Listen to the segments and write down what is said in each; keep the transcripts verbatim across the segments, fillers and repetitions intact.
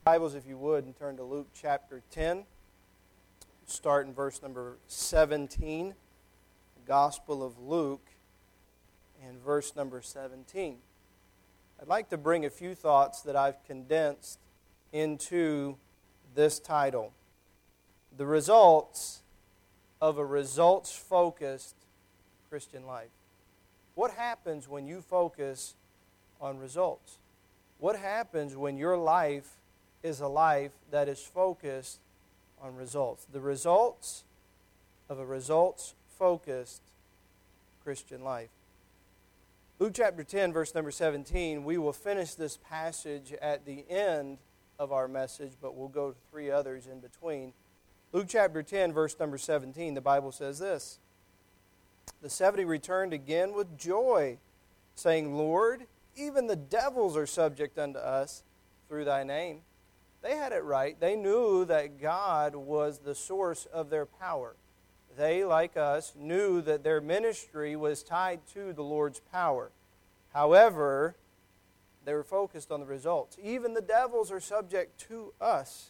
Bibles, if you would, and turn to Luke chapter ten. Start in verse number seventeen. The Gospel of Luke and verse number seventeen. I'd like to bring a few thoughts that I've condensed into this title. The results of a results-focused Christian life. What happens when you focus on results? What happens when your life is a life that is focused on results? The results of a results-focused Christian life. Luke chapter ten, verse number seventeen, we will finish this passage at the end of our message, but we'll go to three others in between. Luke chapter ten, verse number seventeen, the Bible says this: The seventy returned again with joy, saying, Lord, even the devils are subject unto us through thy name. They had it right. They knew that God was the source of their power. They, like us, knew that their ministry was tied to the Lord's power. However, they were focused on the results. Even the devils are subject to us.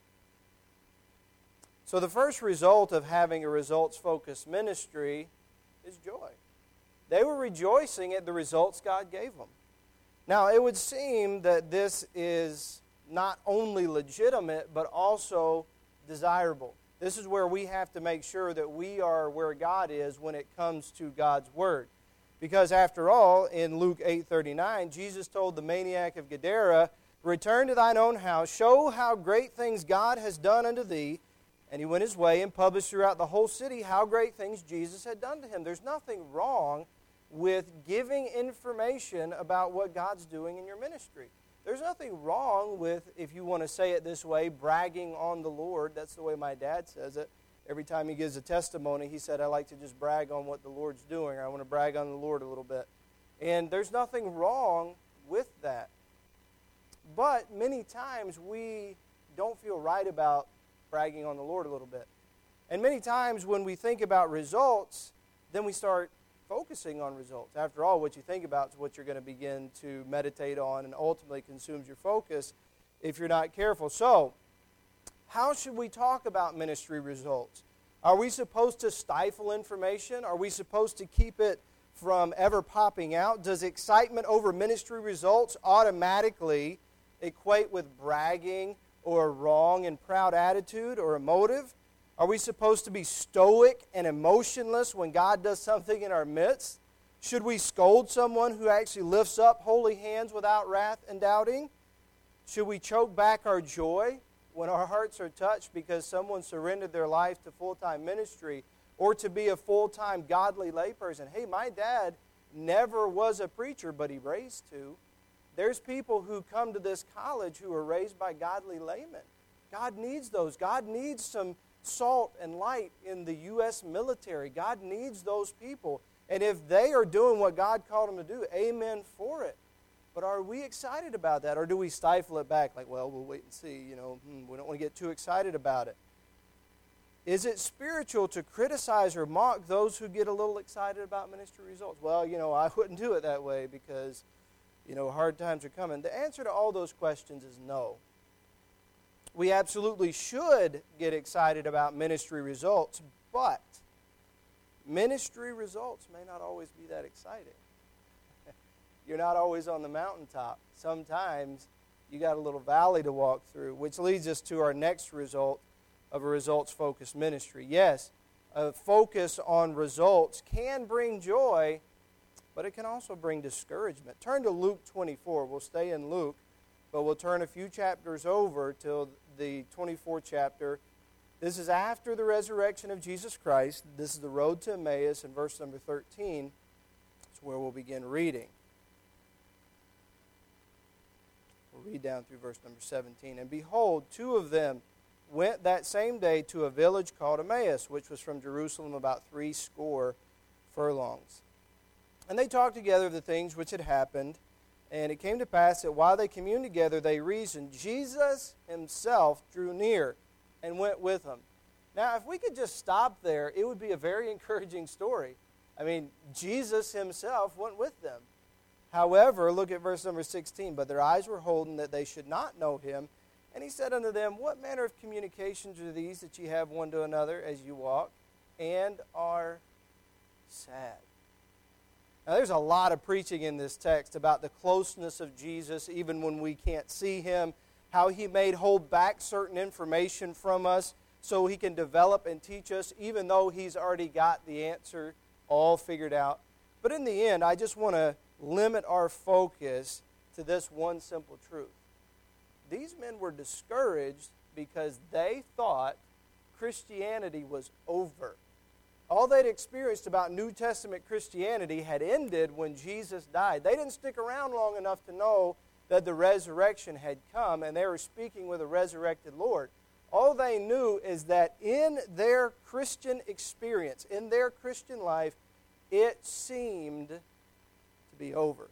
So the first result of having a results-focused ministry is joy. They were rejoicing at the results God gave them. Now, it would seem that this is not only legitimate, but also desirable. This is where we have to make sure that we are where God is when it comes to God's Word. Because after all, in Luke eight thirty-nine, Jesus told the maniac of Gadara, Return to thine own house, show how great things God has done unto thee. And he went his way and published throughout the whole city how great things Jesus had done to him. There's nothing wrong with giving information about what God's doing in your ministry. There's nothing wrong with, if you want to say it this way, bragging on the Lord. That's the way my dad says it. Every time he gives a testimony, he said, I like to just brag on what the Lord's doing, or I want to brag on the Lord a little bit. And there's nothing wrong with that. But many times we don't feel right about bragging on the Lord a little bit. And many times when we think about results, then we start focusing on results. After all, what you think about is what you're going to begin to meditate on and ultimately consumes your focus if you're not careful. So, how should we talk about ministry results? Are we supposed to stifle information? Are we supposed to keep it from ever popping out? Does excitement over ministry results automatically equate with bragging or a wrong and proud attitude or a motive? Are we supposed to be stoic and emotionless when God does something in our midst? Should we scold someone who actually lifts up holy hands without wrath and doubting? Should we choke back our joy when our hearts are touched because someone surrendered their life to full-time ministry or to be a full-time godly layperson? Hey, my dad never was a preacher, but he raised two. There's people who come to this college who are raised by godly laymen. God needs those. God needs some salt and light in the U S military. God needs those people. And if they are doing what God called them to do, amen for it. But are we excited about that? Or do we stifle it back like, well, we'll wait and see. You know, hmm, we don't want to get too excited about it. Is it spiritual to criticize or mock those who get a little excited about ministry results? Well, you know, I wouldn't do it that way because, you know, hard times are coming. The answer to all those questions is no. We absolutely should get excited about ministry results, but ministry results may not always be that exciting. You're not always on the mountaintop. Sometimes you got a little valley to walk through, which leads us to our next result of a results-focused ministry. Yes, a focus on results can bring joy, but it can also bring discouragement. Turn to Luke twenty-four. We'll stay in Luke, but we'll turn a few chapters over till the twenty-fourth chapter. This is after the resurrection of Jesus Christ. This is the road to Emmaus, in verse number thirteen. That's where we'll begin reading. We'll read down through verse number seventeen. And behold, two of them went that same day to a village called Emmaus, which was from Jerusalem about three score furlongs. And they talked together of the things which had happened. And it came to pass that while they communed together, they reasoned. Jesus himself drew near and went with them. Now, if we could just stop there, it would be a very encouraging story. I mean, Jesus himself went with them. However, look at verse number sixteen. But their eyes were holden that they should not know him. And he said unto them, What manner of communications are these that ye have one to another as you walk, and are sad? Now, there's a lot of preaching in this text about the closeness of Jesus, even when we can't see him, how he may hold back certain information from us so he can develop and teach us, even though he's already got the answer all figured out. But in the end, I just want to limit our focus to this one simple truth. These men were discouraged because they thought Christianity was over. All they'd experienced about New Testament Christianity had ended when Jesus died. They didn't stick around long enough to know that the resurrection had come, and they were speaking with a resurrected Lord. All they knew is that in their Christian experience, in their Christian life, it seemed to be over.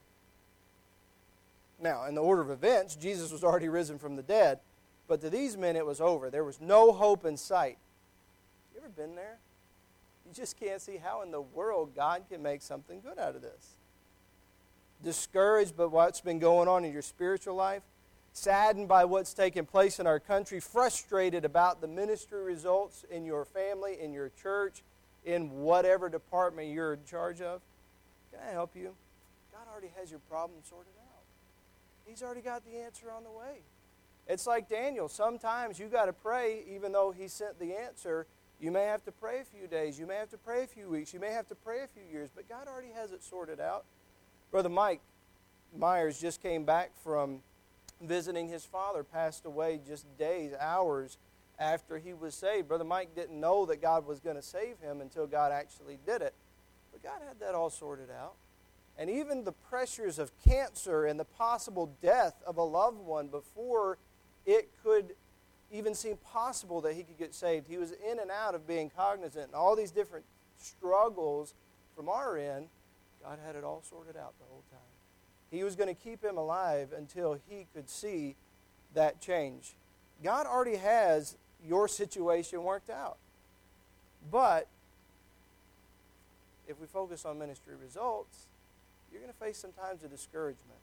Now, in the order of events, Jesus was already risen from the dead, but to these men it was over. There was no hope in sight. You ever been there? You just can't see how in the world God can make something good out of this. Discouraged by what's been going on in your spiritual life, saddened by what's taking place in our country, frustrated about the ministry results in your family, in your church, in whatever department you're in charge of. Can I help you? God already has your problem sorted out. He's already got the answer on the way. It's like Daniel. Sometimes you got to pray, even though he sent the answer. You may have to pray a few days. You may have to pray a few weeks. You may have to pray a few years. But God already has it sorted out. Brother Mike Myers just came back from visiting his father, passed away just days, hours after he was saved. Brother Mike didn't know that God was going to save him until God actually did it. But God had that all sorted out. And even the pressures of cancer and the possible death of a loved one before it could even seem possible that he could get saved, he was in and out of being cognizant, and all these different struggles from our end. God had it all sorted out the whole time. He was going to keep him alive until he could see that change. God already has your situation worked out. But if we focus on ministry results, you're going to face some times of discouragement.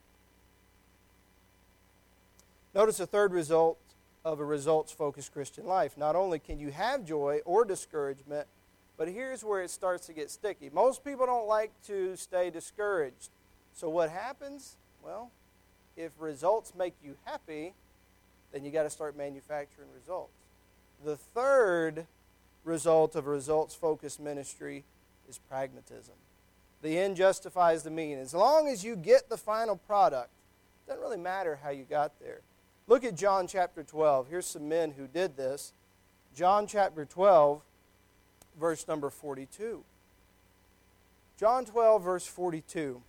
Notice the third result of a results-focused Christian life. Not only can you have joy or discouragement, but here's where it starts to get sticky. Most people don't like to stay discouraged. So what happens? Well, if results make you happy, then you got to start manufacturing results. The third result of a results-focused ministry is pragmatism. The end justifies the means. As long as you get the final product, it doesn't really matter how you got there. Look at John chapter twelve. Here's some men who did this. John chapter twelve, verse number forty-two. John twelve, verse forty-two.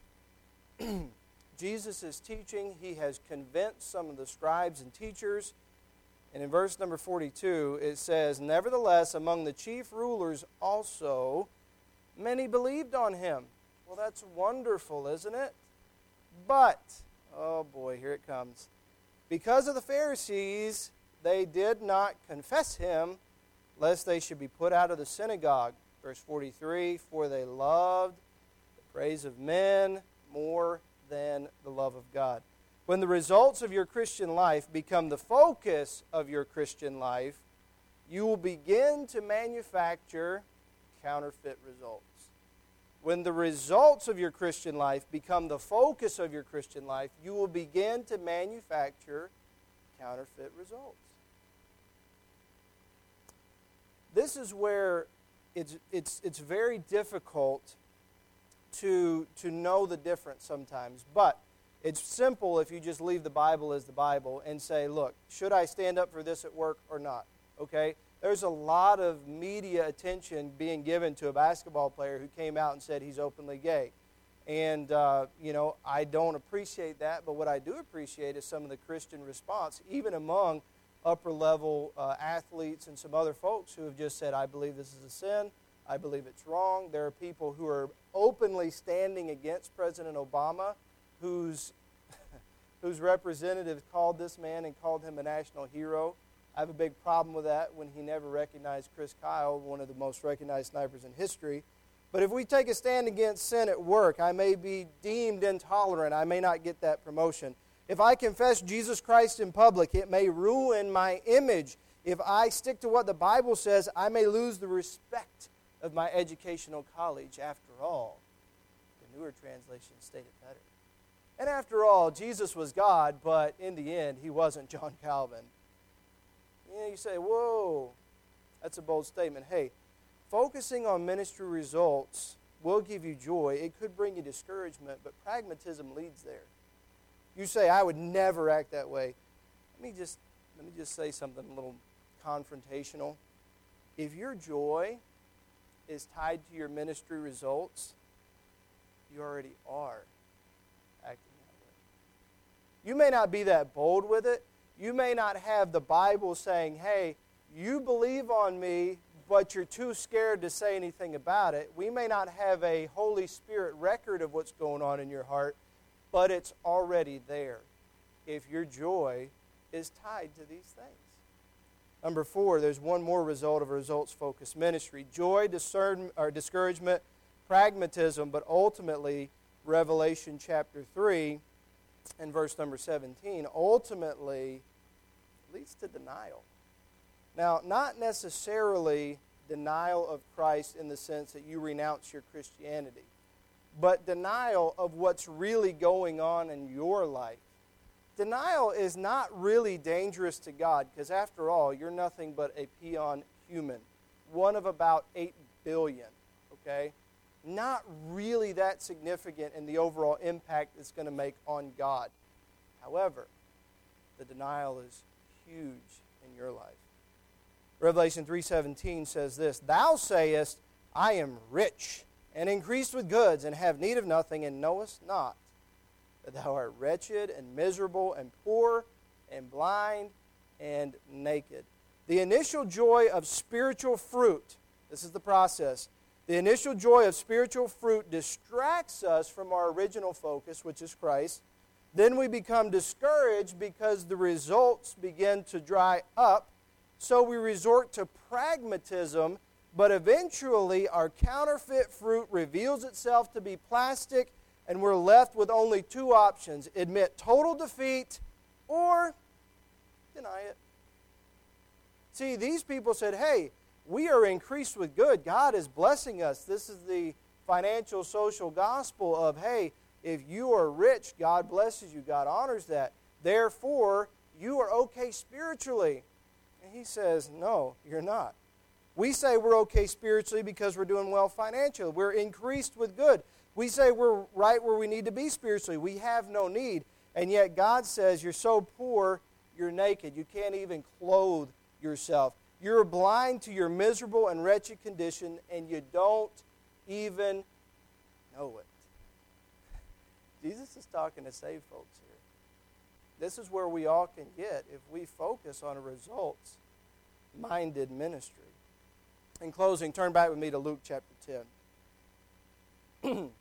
Jesus is teaching. He has convinced some of the scribes and teachers. And in verse number forty-two, it says, Nevertheless, among the chief rulers also, many believed on him. Well, that's wonderful, isn't it? But, oh boy, here it comes. Because of the Pharisees, they did not confess him, lest they should be put out of the synagogue. Verse forty-three, For they loved the praise of men more than the love of God. When the results of your Christian life become the focus of your Christian life, you will begin to manufacture counterfeit results. When the results of your Christian life become the focus of your Christian life, you will begin to manufacture counterfeit results. This is where it's it's it's very difficult to to know the difference sometimes, but it's simple if you just leave the Bible as the Bible and say, look, should I stand up for this at work or not? Okay? There's a lot of media attention being given to a basketball player who came out and said he's openly gay. And, uh, you know, I don't appreciate that, but what I do appreciate is some of the Christian response, even among upper-level uh, athletes and some other folks who have just said, I believe this is a sin, I believe it's wrong. There are people who are openly standing against President Obama, whose, whose representative called this man and called him a national hero. I have a big problem with that when he never recognized Chris Kyle, one of the most recognized snipers in history. But if we take a stand against sin at work, I may be deemed intolerant. I may not get that promotion. If I confess Jesus Christ in public, it may ruin my image. If I stick to what the Bible says, I may lose the respect of my educational college. After all, the newer translation state it better. And after all, Jesus was God, but in the end, he wasn't John Calvin. You know, you say, whoa, that's a bold statement. Hey, focusing on ministry results will give you joy. It could bring you discouragement, but pragmatism leads there. You say, I would never act that way. Let me just let me just say something a little confrontational. If your joy is tied to your ministry results, you already are acting that way. You may not be that bold with it. You may not have the Bible saying, hey, you believe on me, but you're too scared to say anything about it. We may not have a Holy Spirit record of what's going on in your heart, but it's already there if your joy is tied to these things. Number four, there's one more result of a results-focused ministry. Joy, discern, or discouragement, pragmatism, but ultimately, Revelation chapter three and verse number seventeen, ultimately leads to denial. Now, not necessarily denial of Christ in the sense that you renounce your Christianity, but denial of what's really going on in your life. Denial is not really dangerous to God because, after all, you're nothing but a peon human, one of about eight billion, okay? Not really that significant in the overall impact it's going to make on God. However, the denial is huge in your life. Revelation three seventeen says this, Thou sayest, I am rich, and increased with goods, and have need of nothing, and knowest not that thou art wretched, and miserable, and poor, and blind, and naked. The initial joy of spiritual fruit, this is the process, the initial joy of spiritual fruit distracts us from our original focus, which is Christ. Then we become discouraged because the results begin to dry up, so we resort to pragmatism, but eventually our counterfeit fruit reveals itself to be plastic, and we're left with only two options: admit total defeat or deny it. See, these people said, hey, we are increased with good. God is blessing us. This is the financial social gospel of, hey, if you are rich, God blesses you. God honors that. Therefore, you are okay spiritually. And he says, no, you're not. We say we're okay spiritually because we're doing well financially. We're increased with good. We say we're right where we need to be spiritually. We have no need. And yet God says you're so poor, you're naked. You can't even clothe yourself. You're blind to your miserable and wretched condition, and you don't even know it. Jesus is talking to saved folks here. This is where we all can get if we focus on a results-minded ministry. In closing, turn back with me to Luke chapter ten.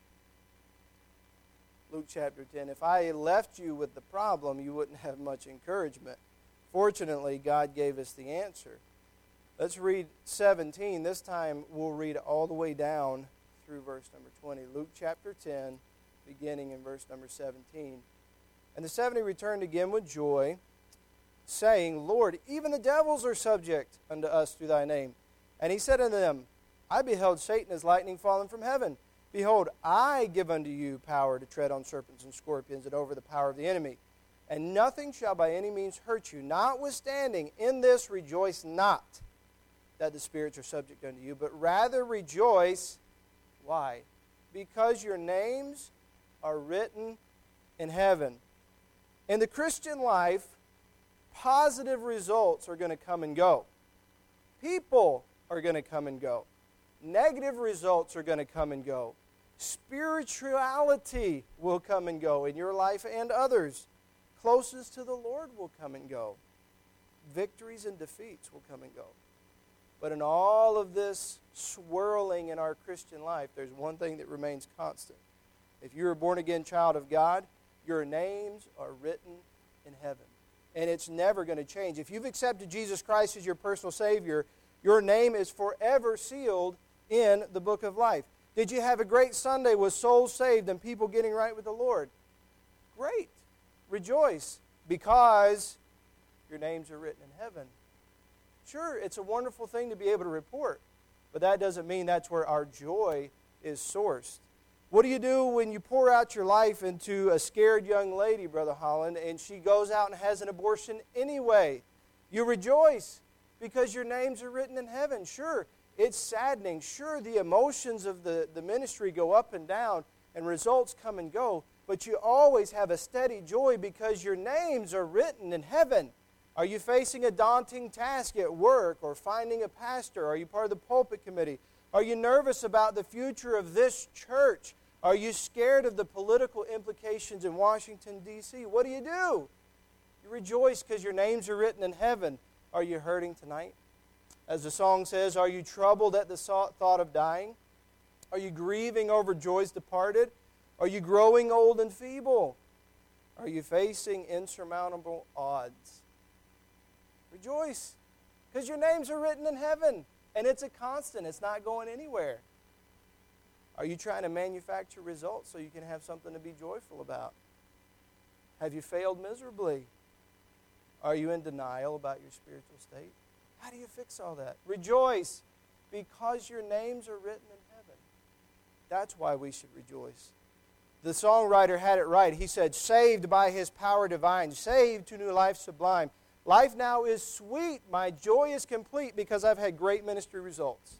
Luke chapter ten. If I left you with the problem, you wouldn't have much encouragement. Fortunately, God gave us the answer. Let's read seventeen. This time we'll read all the way down through verse number twenty. Luke chapter ten, beginning in verse number seventeen. And the seventy returned again with joy, saying, Lord, even the devils are subject unto us through thy name. And he said unto them, I beheld Satan as lightning fallen from heaven. Behold, I give unto you power to tread on serpents and scorpions and over the power of the enemy. And nothing shall by any means hurt you. Notwithstanding, in this rejoice not that the spirits are subject unto you, but rather rejoice. Why? Because your names are written in heaven. In the Christian life, positive results are going to come and go. People are going to come and go. Negative results are going to come and go. Spirituality will come and go in your life and others. Closest to the Lord will come and go. Victories and defeats will come and go. But in all of this swirling in our Christian life, there's one thing that remains constant. If you're a born-again child of God, your names are written in heaven. And it's never going to change. If you've accepted Jesus Christ as your personal Savior, your name is forever sealed in the book of life. Did you have a great Sunday with souls saved and people getting right with the Lord? Great. rejoice because your names are written in heaven. Sure, it's a wonderful thing to be able to report, but that doesn't mean that's where our joy is sourced. What do you do when you pour out your life into a scared young lady, Brother Holland, and she goes out and has an abortion anyway? You rejoice because your names are written in heaven. Sure, it's saddening. Sure, the emotions of the, the ministry go up and down and results come and go, but you always have a steady joy because your names are written in heaven. Are you facing a daunting task at work or finding a pastor? Are you part of the pulpit committee? Are you nervous about the future of this church? Are you scared of the political implications in Washington, D C? What do you do? You rejoice because your names are written in heaven. Are you hurting tonight? As the song says, are you troubled at the thought of dying? Are you grieving over joys departed? Are you growing old and feeble? Are you facing insurmountable odds? Rejoice, because your names are written in heaven, and it's a constant. It's not going anywhere. Are you trying to manufacture results so you can have something to be joyful about? Have you failed miserably? Are you in denial about your spiritual state? How do you fix all that? Rejoice, because your names are written in heaven. That's why we should rejoice. The songwriter had it right. He said, saved by His power divine, saved to new life sublime. Life now is sweet. My joy is complete because I've had great ministry results.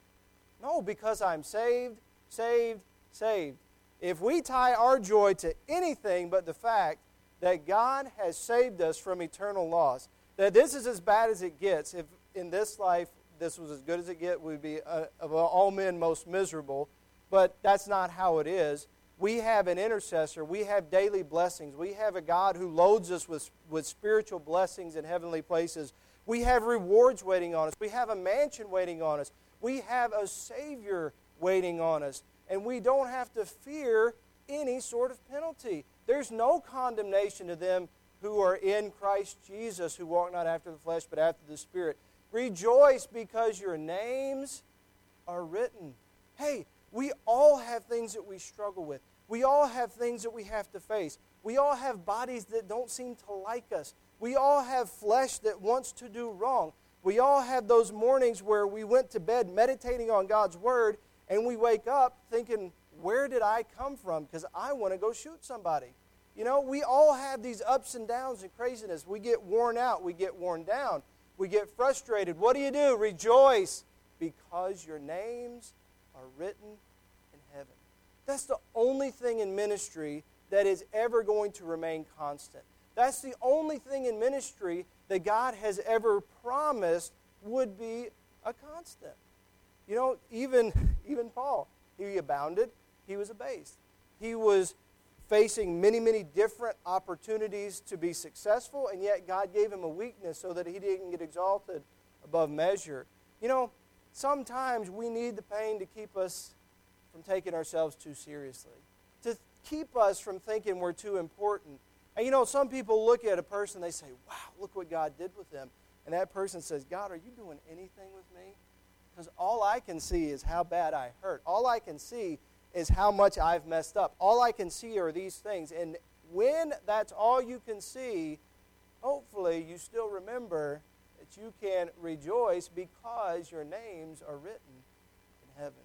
No, because I'm saved, saved, saved. If we tie our joy to anything but the fact that God has saved us from eternal loss, that this is as bad as it gets, if in this life this was as good as it gets, we'd be uh, of all men most miserable, but that's not how it is. We have an intercessor. We have daily blessings. We have a God who loads us with, with spiritual blessings in heavenly places. We have rewards waiting on us. We have a mansion waiting on us. We have a Savior waiting on us. And we don't have to fear any sort of penalty. There's no condemnation to them who are in Christ Jesus, who walk not after the flesh but after the Spirit. Rejoice because your names are written. Hey, we all have things that we struggle with. We all have things that we have to face. We all have bodies that don't seem to like us. We all have flesh that wants to do wrong. We all have those mornings where we went to bed meditating on God's Word and we wake up thinking, where did I come from? Because I want to go shoot somebody. You know, we all have these ups and downs and craziness. We get worn out. We get worn down. We get frustrated. What do you do? Rejoice because your names are written in heaven. That's the only thing in ministry that is ever going to remain constant. That's the only thing in ministry that God has ever promised would be a constant. You know, even, even Paul, he abounded, he was abased. He was facing many, many different opportunities to be successful, and yet God gave him a weakness so that he didn't get exalted above measure. You know, sometimes we need the pain to keep us from taking ourselves too seriously, to keep us from thinking we're too important. And you know, some people look at a person, they say, wow, look what God did with them. And that person says, God, are you doing anything with me? Because all I can see is how bad I hurt. All I can see is how much I've messed up. All I can see are these things. And when that's all you can see, hopefully you still remember that you can rejoice because your names are written in heaven.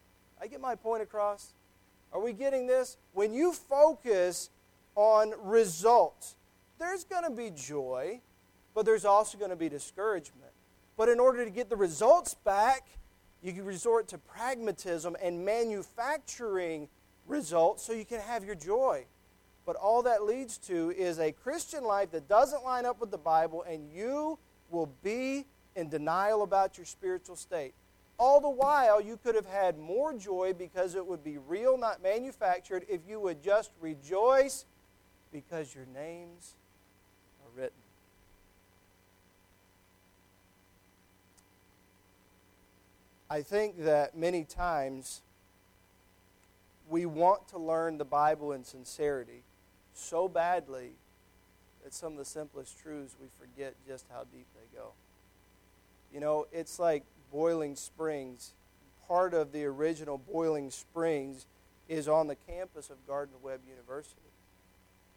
I get my point across? Are we getting this? When you focus on results, there's going to be joy, but there's also going to be discouragement. But in order to get the results back, you can resort to pragmatism and manufacturing results so you can have your joy. But all that leads to is a Christian life that doesn't line up with the Bible, and you will be in denial about your spiritual state. All the while, you could have had more joy because it would be real, not manufactured, if you would just rejoice because your names are written. I think that many times we want to learn the Bible in sincerity so badly that some of the simplest truths we forget just how deep they go. You know, it's like Boiling Springs. Part of the original Boiling Springs is on the campus of Gardner-Webb University.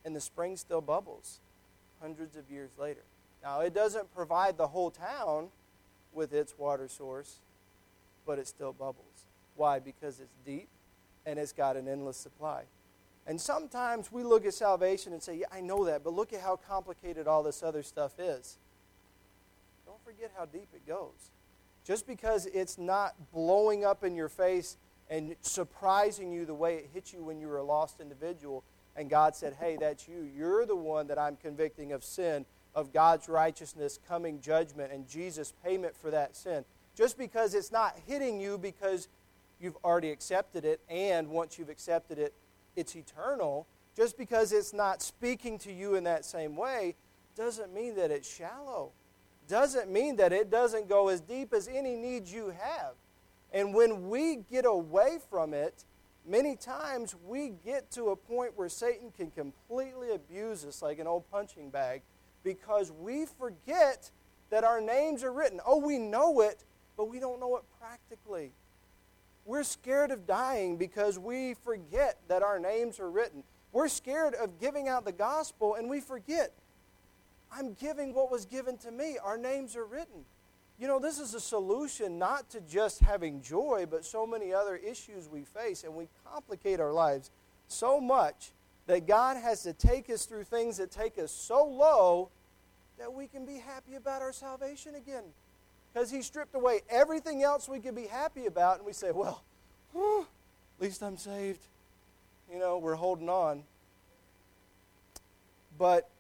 and the spring still bubbles hundreds of years later. Now, it doesn't provide the whole town with its water source, but it still bubbles. Why? Because it's deep and it's got an endless supply. And sometimes we look at salvation and say, yeah, I know that, but look at how complicated all this other stuff is. Don't forget how deep it goes. Just because it's not blowing up in your face and surprising you the way it hit you when you were a lost individual, and God said, hey, that's you. You're the one that I'm convicting of sin, of God's righteousness, coming judgment, and Jesus' payment for that sin. Just because it's not hitting you because you've already accepted it, and once you've accepted it, it's eternal, just because it's not speaking to you in that same way, doesn't mean that it's shallow. Doesn't mean that it doesn't go as deep as any need you have. And when we get away from it, many times we get to a point where Satan can completely abuse us like an old punching bag because we forget that our names are written. Oh, we know it, but we don't know it practically. We're scared of dying because we forget that our names are written. We're scared of giving out the gospel and we forget, I'm giving what was given to me. Our names are written. You know, this is a solution not to just having joy, but so many other issues we face, and we complicate our lives so much that God has to take us through things that take us so low that we can be happy about our salvation again. Because He stripped away everything else we could be happy about, and we say, well, whew, at least I'm saved. You know, we're holding on. But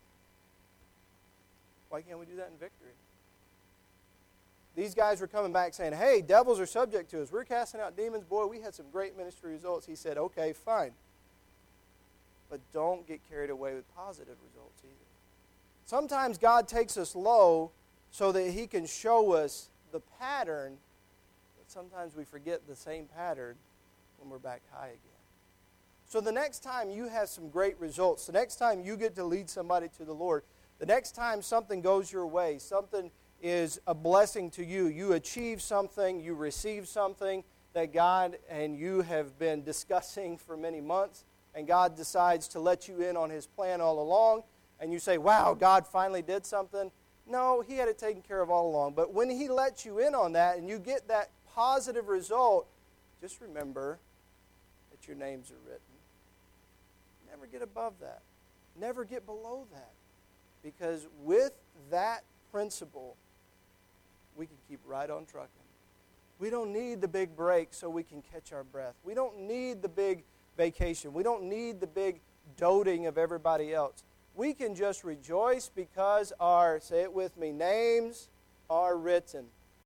why can't we do that in victory? These guys were coming back saying, hey, devils are subject to us. We're casting out demons. Boy, we had some great ministry results. He said, okay, fine. But don't get carried away with positive results either. Sometimes God takes us low so that He can show us the pattern, but sometimes we forget the same pattern when we're back high again. So the next time you have some great results, the next time you get to lead somebody to the Lord, the next time something goes your way, something is a blessing to you, you achieve something, you receive something that God and you have been discussing for many months, and God decides to let you in on His plan all along, and you say, wow, God finally did something. No, He had it taken care of all along. But when He lets you in on that and you get that positive result, just remember that your names are written. Never get above that. Never get below that. Because with that principle, we can keep right on trucking. We don't need the big break so we can catch our breath. We don't need the big vacation. We don't need the big doting of everybody else. We can just rejoice because our, say it with me, names are written.